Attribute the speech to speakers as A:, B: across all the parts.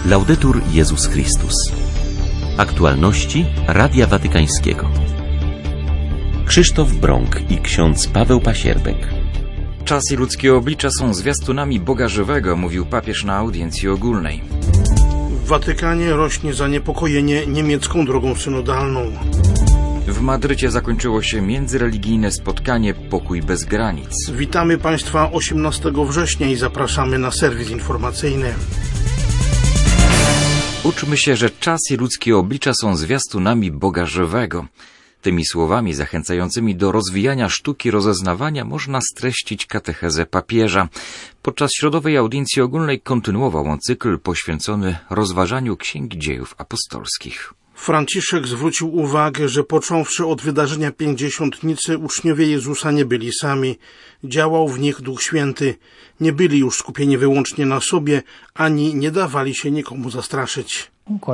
A: Laudetur Jezus Chrystus. Aktualności Radia Watykańskiego. Krzysztof Brąk i ksiądz Paweł Pasierbek.
B: Czas i ludzkie oblicza są zwiastunami Boga żywego, mówił papież na audiencji ogólnej.
C: W Watykanie rośnie zaniepokojenie niemiecką drogą synodalną.
B: W Madrycie zakończyło się międzyreligijne spotkanie Pokój bez granic.
C: Witamy Państwa 18 września i zapraszamy na serwis informacyjny.
B: Uczmy się, że czas i ludzkie oblicza są zwiastunami Boga żywego. Tymi słowami zachęcającymi do rozwijania sztuki rozeznawania można streścić katechezę papieża. Podczas środowej audiencji ogólnej kontynuował on cykl poświęcony rozważaniu Księgi Dziejów Apostolskich.
C: Franciszek zwrócił uwagę, że począwszy od wydarzenia Pięćdziesiątnicy uczniowie Jezusa nie byli sami. Działał w nich Duch Święty. Nie byli już skupieni wyłącznie na sobie, ani nie dawali się nikomu zastraszyć.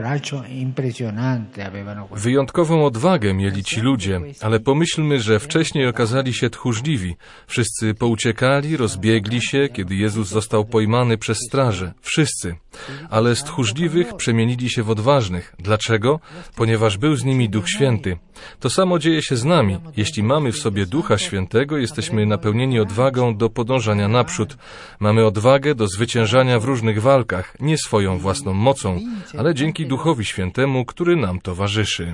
D: Wyjątkową odwagę mieli ci ludzie, ale pomyślmy, że wcześniej okazali się tchórzliwi. Wszyscy pouciekali, rozbiegli się, kiedy Jezus został pojmany przez straże. Wszyscy. Ale z tchórzliwych przemienili się w odważnych. Dlaczego? Ponieważ był z nimi Duch Święty. To samo dzieje się z nami. Jeśli mamy w sobie Ducha Świętego, jesteśmy napełnieni odwagą do podążania naprzód. Mamy odwagę do zwyciężania w różnych walkach, nie swoją własną mocą, ale dzięki Duchowi Świętemu, który nam towarzyszy.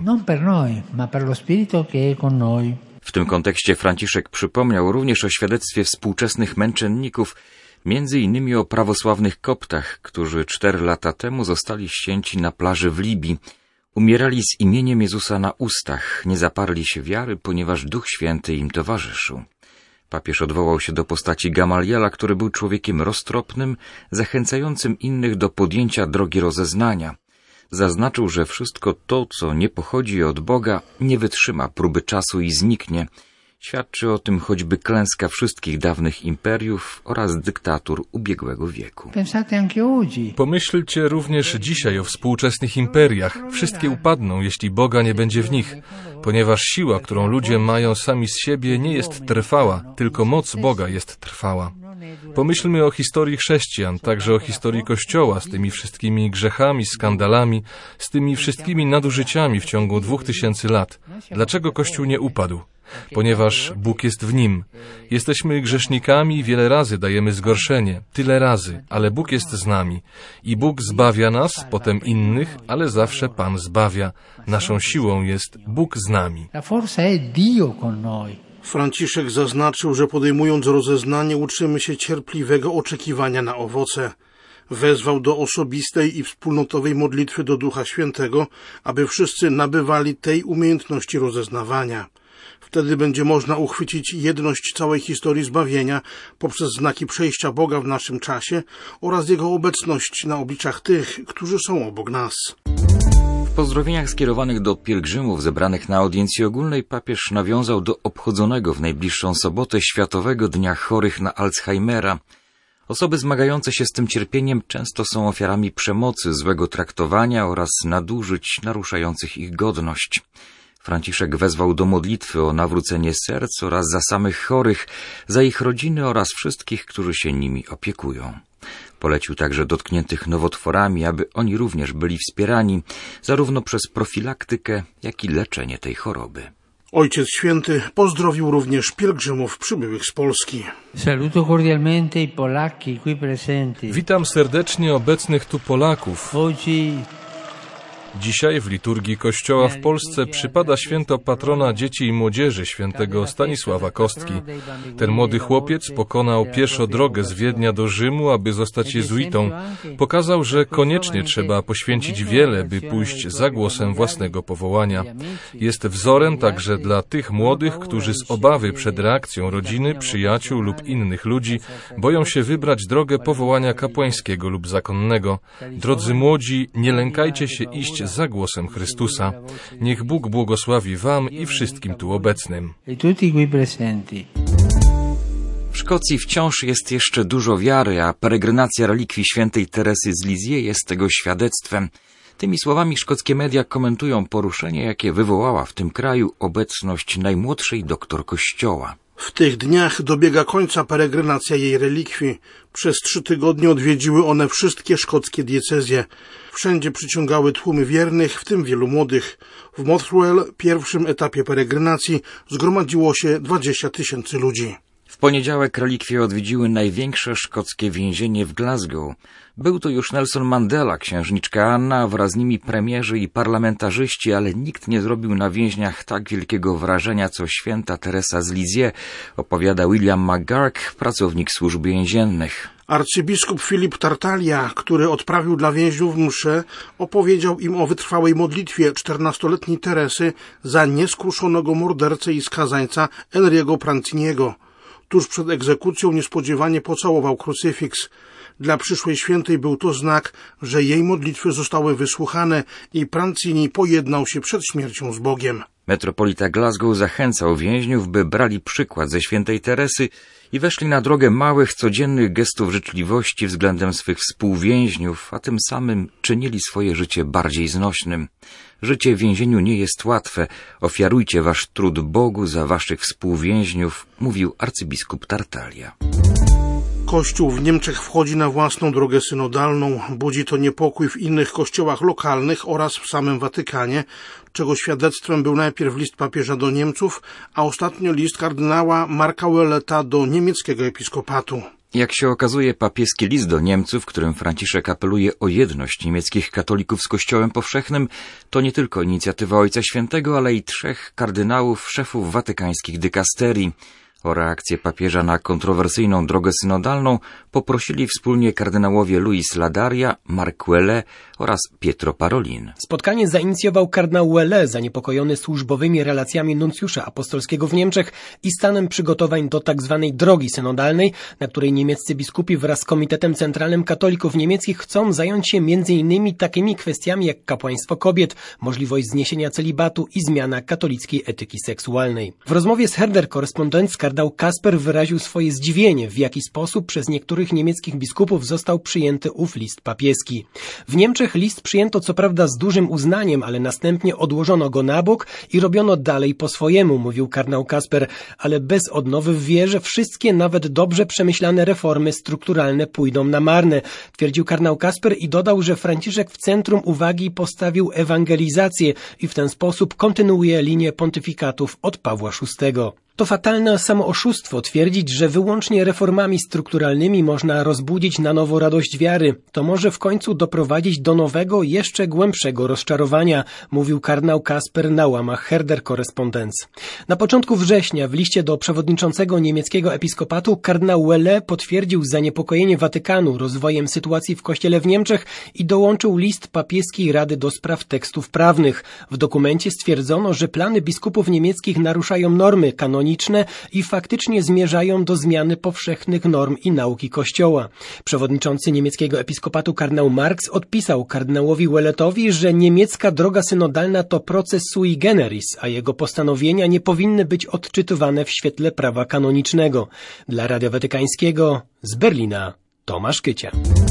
B: W tym kontekście Franciszek przypomniał również o świadectwie współczesnych męczenników, między innymi o prawosławnych Koptach, którzy 4 lata temu zostali ścięci na plaży w Libii. Umierali z imieniem Jezusa na ustach, nie zaparli się wiary, ponieważ Duch Święty im towarzyszył. Papież odwołał się do postaci Gamaliela, który był człowiekiem roztropnym, zachęcającym innych do podjęcia drogi rozeznania. Zaznaczył, że wszystko to, co nie pochodzi od Boga, nie wytrzyma próby czasu i zniknie. Świadczy o tym choćby klęska wszystkich dawnych imperiów oraz dyktatur ubiegłego wieku.
D: Pomyślcie również dzisiaj o współczesnych imperiach. Wszystkie upadną, jeśli Boga nie będzie w nich, ponieważ siła, którą ludzie mają sami z siebie, nie jest trwała, tylko moc Boga jest trwała. Pomyślmy o historii chrześcijan, także o historii Kościoła z tymi wszystkimi grzechami, skandalami, z tymi wszystkimi nadużyciami w ciągu 2000 lat. Dlaczego Kościół nie upadł? Ponieważ Bóg jest w nim. Jesteśmy grzesznikami i wiele razy dajemy zgorszenie, tyle razy, ale Bóg jest z nami. I Bóg zbawia nas, potem innych, ale zawsze Pan zbawia. Naszą siłą jest Bóg z nami.
C: Franciszek zaznaczył, że podejmując rozeznanie uczymy się cierpliwego oczekiwania na owoce. Wezwał do osobistej i wspólnotowej modlitwy do Ducha Świętego, aby wszyscy nabywali tej umiejętności rozeznawania. Wtedy będzie można uchwycić jedność całej historii zbawienia poprzez znaki przejścia Boga w naszym czasie oraz Jego obecność na obliczach tych, którzy są obok nas.
B: W pozdrowieniach skierowanych do pielgrzymów zebranych na audiencji ogólnej papież nawiązał do obchodzonego w najbliższą sobotę Światowego Dnia Chorych na Alzheimera. Osoby zmagające się z tym cierpieniem często są ofiarami przemocy, złego traktowania oraz nadużyć naruszających ich godność. Franciszek wezwał do modlitwy o nawrócenie serc oraz za samych chorych, za ich rodziny oraz wszystkich, którzy się nimi opiekują. Polecił także dotkniętych nowotworami, aby oni również byli wspierani, zarówno przez profilaktykę, jak i leczenie tej choroby.
C: Ojciec Święty pozdrowił również pielgrzymów przybyłych z Polski.
D: Witam serdecznie obecnych tu Polaków. Dzisiaj w liturgii Kościoła w Polsce przypada święto patrona dzieci i młodzieży, świętego Stanisława Kostki. Ten młody chłopiec pokonał pieszo drogę z Wiednia do Rzymu, aby zostać jezuitą. Pokazał, że koniecznie trzeba poświęcić wiele, by pójść za głosem własnego powołania. Jest wzorem także dla tych młodych, którzy z obawy przed reakcją rodziny, przyjaciół lub innych ludzi boją się wybrać drogę powołania kapłańskiego lub zakonnego. Drodzy młodzi, nie lękajcie się iść za głosem Chrystusa. Niech Bóg błogosławi wam i wszystkim tu obecnym.
B: W Szkocji wciąż jest jeszcze dużo wiary, a peregrinacja relikwii świętej Teresy z Lisieux jest tego świadectwem. Tymi słowami szkockie media komentują poruszenie, jakie wywołała w tym kraju obecność najmłodszej doktor Kościoła.
C: W tych dniach dobiega końca peregrinacja jej relikwii. Przez 3 tygodnie odwiedziły one wszystkie szkockie diecezje. Wszędzie przyciągały tłumy wiernych, w tym wielu młodych. W Motherwell, pierwszym etapie peregrinacji, zgromadziło się 20 000 ludzi.
B: W poniedziałek relikwie odwiedziły największe szkockie więzienie w Glasgow. Był to już Nelson Mandela, księżniczka Anna, wraz z nimi premierzy i parlamentarzyści, ale nikt nie zrobił na więźniach tak wielkiego wrażenia, co święta Teresa z Lisieux, opowiada William McGurk, pracownik służb więziennych.
C: Arcybiskup Filip Tartaglia, który odprawił dla więźniów mszę, opowiedział im o wytrwałej modlitwie 14-letniej Teresy za nieskruszonego mordercę i skazańca Henry'ego Pranciniego. Tuż przed egzekucją niespodziewanie pocałował krucyfiks. Dla przyszłej świętej był to znak, że jej modlitwy zostały wysłuchane i Prancini pojednał się przed śmiercią z Bogiem.
B: Metropolita Glasgow zachęcał więźniów, by brali przykład ze świętej Teresy i weszli na drogę małych, codziennych gestów życzliwości względem swych współwięźniów, a tym samym czynili swoje życie bardziej znośnym. Życie w więzieniu nie jest łatwe. Ofiarujcie wasz trud Bogu za waszych współwięźniów, mówił arcybiskup Tartaglia.
C: Kościół w Niemczech wchodzi na własną drogę synodalną. Budzi to niepokój w innych kościołach lokalnych oraz w samym Watykanie, czego świadectwem był najpierw list papieża do Niemców, a ostatnio list kardynała Marka Ouelleta do niemieckiego episkopatu.
B: Jak się okazuje, papieski list do Niemców, w którym Franciszek apeluje o jedność niemieckich katolików z Kościołem powszechnym, to nie tylko inicjatywa Ojca Świętego, ale i 3 kardynałów, szefów watykańskich dykasterii. O reakcję papieża na kontrowersyjną drogę synodalną poprosili wspólnie kardynałowie Luis Ladaria, Mark Ouellet oraz Pietro Parolin.
E: Spotkanie zainicjował kardynał Ouellet, zaniepokojony służbowymi relacjami nuncjusza apostolskiego w Niemczech i stanem przygotowań do tzw. drogi synodalnej, na której niemieccy biskupi wraz z Komitetem Centralnym Katolików Niemieckich chcą zająć się m.in. takimi kwestiami jak kapłaństwo kobiet, możliwość zniesienia celibatu i zmiana katolickiej etyki seksualnej. W rozmowie z Herder Korrespondenz kardynał Kasper wyraził swoje zdziwienie, w jaki sposób przez niektórych niemieckich biskupów został przyjęty ów list papieski. W Niemczech list przyjęto co prawda z dużym uznaniem, ale następnie odłożono go na bok i robiono dalej po swojemu, mówił kardynał Kasper, ale bez odnowy w wierze wszystkie, nawet dobrze przemyślane reformy strukturalne pójdą na marne, twierdził kardynał Kasper i dodał, że Franciszek w centrum uwagi postawił ewangelizację i w ten sposób kontynuuje linię pontyfikatów od Pawła VI. To fatalne samooszustwo twierdzić, że wyłącznie reformami strukturalnymi można rozbudzić na nowo radość wiary. To może w końcu doprowadzić do nowego, jeszcze głębszego rozczarowania, mówił kardynał Kasper na łamach Herder Korrespondenz. Na początku września w liście do przewodniczącego niemieckiego episkopatu kardynał Ouellet potwierdził zaniepokojenie Watykanu rozwojem sytuacji w Kościele w Niemczech i dołączył list papieskiej Rady do Spraw Tekstów Prawnych. W dokumencie stwierdzono, że plany biskupów niemieckich naruszają normy kanoniczne i faktycznie zmierzają do zmiany powszechnych norm i nauki Kościoła. Przewodniczący niemieckiego episkopatu kardynał Marx odpisał kardynałowi Ouelletowi, że niemiecka droga synodalna to proces sui generis, a jego postanowienia nie powinny być odczytywane w świetle prawa kanonicznego. Dla Radia Watykańskiego z Berlina Tomasz Kycia.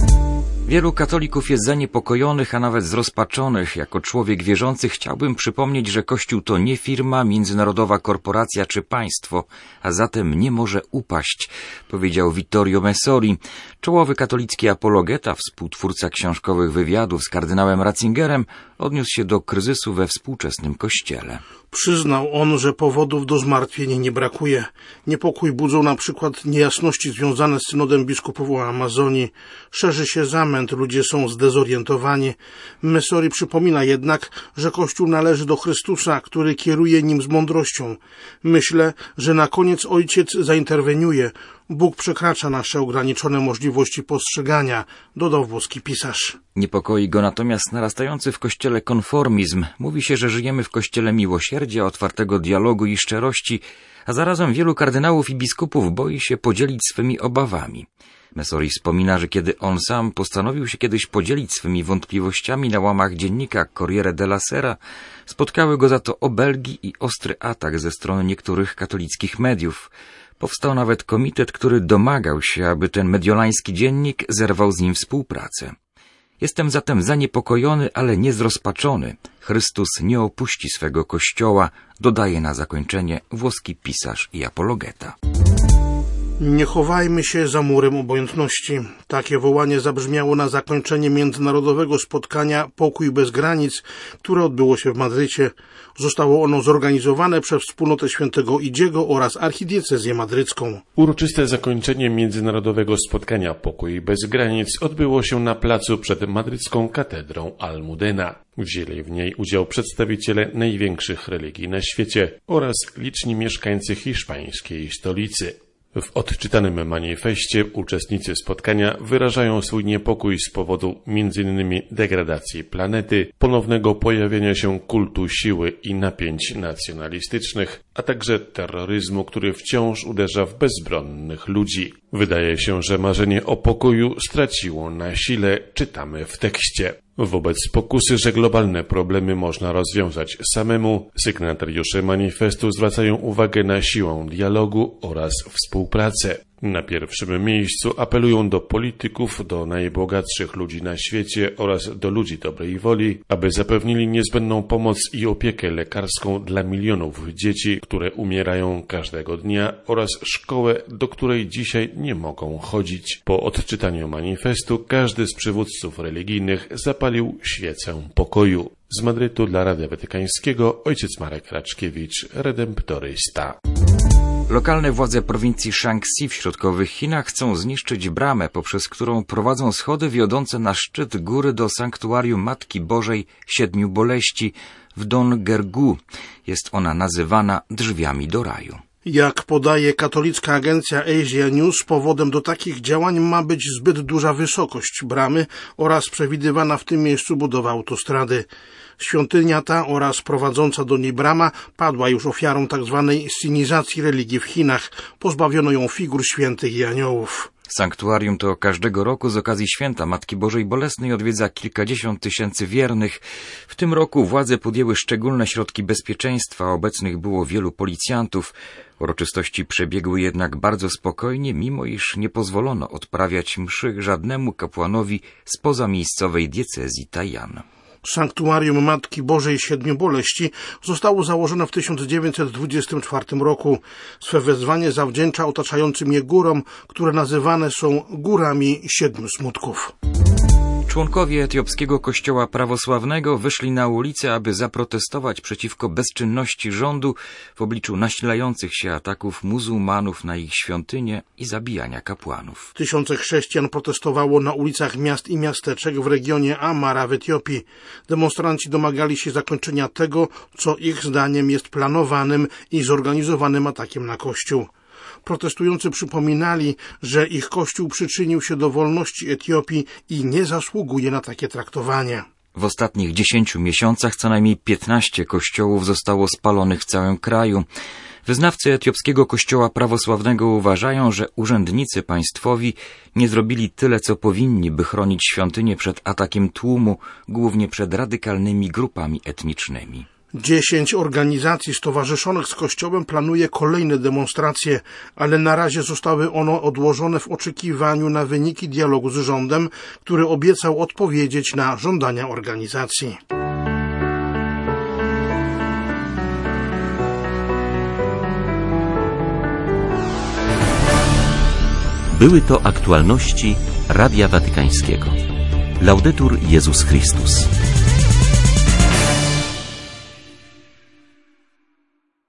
B: Wielu katolików jest zaniepokojonych, a nawet zrozpaczonych. Jako człowiek wierzący chciałbym przypomnieć, że Kościół to nie firma, międzynarodowa korporacja czy państwo, a zatem nie może upaść, powiedział Vittorio Messori, czołowy katolicki apologeta, współtwórca książkowych wywiadów z kardynałem Ratzingerem, odniósł się do kryzysu we współczesnym Kościele.
C: Przyznał on, że powodów do zmartwień nie brakuje. Niepokój budzą na przykład niejasności związane z synodem biskupów o Amazonii. Szerzy się zamęt, ludzie są zdezorientowani. Messori przypomina jednak, że Kościół należy do Chrystusa, który kieruje nim z mądrością. Myślę, że na koniec Ojciec zainterweniuje. Bóg przekracza nasze ograniczone możliwości postrzegania, dodał włoski pisarz.
B: Niepokoi go natomiast narastający w Kościele konformizm. Mówi się, że żyjemy w Kościele miłosierdzia, otwartego dialogu i szczerości, a zarazem wielu kardynałów i biskupów boi się podzielić swymi obawami. Messori wspomina, że kiedy on sam postanowił się kiedyś podzielić swymi wątpliwościami na łamach dziennika Corriere della Sera, spotkały go za to obelgi i ostry atak ze strony niektórych katolickich mediów. Powstał nawet komitet, który domagał się, aby ten mediolański dziennik zerwał z nim współpracę. Jestem zatem zaniepokojony, ale nie zrozpaczony. Chrystus nie opuści swego Kościoła, dodaje na zakończenie włoski pisarz i apologeta.
C: Nie chowajmy się za murem obojętności. Takie wołanie zabrzmiało na zakończenie międzynarodowego spotkania Pokój bez granic, które odbyło się w Madrycie. Zostało ono zorganizowane przez Wspólnotę Świętego Idziego oraz Archidiecezję Madrycką.
F: Uroczyste zakończenie międzynarodowego spotkania Pokój bez granic odbyło się na placu przed madrycką katedrą Almudena. Wzięli w niej udział przedstawiciele największych religii na świecie oraz liczni mieszkańcy hiszpańskiej stolicy. W odczytanym manifestie uczestnicy spotkania wyrażają swój niepokój z powodu m.in. degradacji planety, ponownego pojawienia się kultu siły i napięć nacjonalistycznych, a także terroryzmu, który wciąż uderza w bezbronnych ludzi. Wydaje się, że marzenie o pokoju straciło na sile, czytamy w tekście. Wobec pokusy, że globalne problemy można rozwiązać samemu, sygnatariusze manifestu zwracają uwagę na siłę dialogu oraz współpracę. Na pierwszym miejscu apelują do polityków, do najbogatszych ludzi na świecie oraz do ludzi dobrej woli, aby zapewnili niezbędną pomoc i opiekę lekarską dla milionów dzieci, które umierają każdego dnia, oraz szkołę, do której dzisiaj nie mogą chodzić. Po odczytaniu manifestu każdy z przywódców religijnych zapalił świecę pokoju. Z Madrytu dla Radia Watykańskiego ojciec Marek Raczkiewicz, redemptorysta.
B: Lokalne władze prowincji Shaanxi w środkowych Chinach chcą zniszczyć bramę, poprzez którą prowadzą schody wiodące na szczyt góry do sanktuarium Matki Bożej Siedmiu Boleści w Donggergu. Jest ona nazywana drzwiami do raju.
C: Jak podaje katolicka agencja Asia News, powodem do takich działań ma być zbyt duża wysokość bramy oraz przewidywana w tym miejscu budowa autostrady. Świątynia ta oraz prowadząca do niej brama padła już ofiarą tzw. sinizacji religii w Chinach. Pozbawiono ją figur świętych i aniołów.
B: Sanktuarium to każdego roku z okazji święta Matki Bożej Bolesnej odwiedza kilkadziesiąt tysięcy wiernych. W tym roku władze podjęły szczególne środki bezpieczeństwa, obecnych było wielu policjantów. Uroczystości przebiegły jednak bardzo spokojnie, mimo iż nie pozwolono odprawiać mszy żadnemu kapłanowi spoza miejscowej diecezji Tai'an.
C: Sanktuarium Matki Bożej Siedmiu Boleści zostało założone w 1924 roku. Swe wezwanie zawdzięcza otaczającym je górom, które nazywane są Górami Siedmiu Smutków.
B: Członkowie etiopskiego kościoła prawosławnego wyszli na ulicę, aby zaprotestować przeciwko bezczynności rządu w obliczu nasilających się ataków muzułmanów na ich świątynie i zabijania kapłanów.
C: Tysiące chrześcijan protestowało na ulicach miast i miasteczek w regionie Amara w Etiopii. Demonstranci domagali się zakończenia tego, co ich zdaniem jest planowanym i zorganizowanym atakiem na kościół. Protestujący przypominali, że ich kościół przyczynił się do wolności Etiopii i nie zasługuje na takie traktowanie.
B: W ostatnich 10 miesiącach co najmniej 15 kościołów zostało spalonych w całym kraju. Wyznawcy etiopskiego kościoła prawosławnego uważają, że urzędnicy państwowi nie zrobili tyle, co powinni, by chronić świątynię przed atakiem tłumu, głównie przed radykalnymi grupami etnicznymi.
C: 10 organizacji stowarzyszonych z Kościołem planuje kolejne demonstracje, ale na razie zostały one odłożone w oczekiwaniu na wyniki dialogu z rządem, który obiecał odpowiedzieć na żądania organizacji.
A: Były to aktualności Radia Watykańskiego. Laudetur Jezus Chrystus.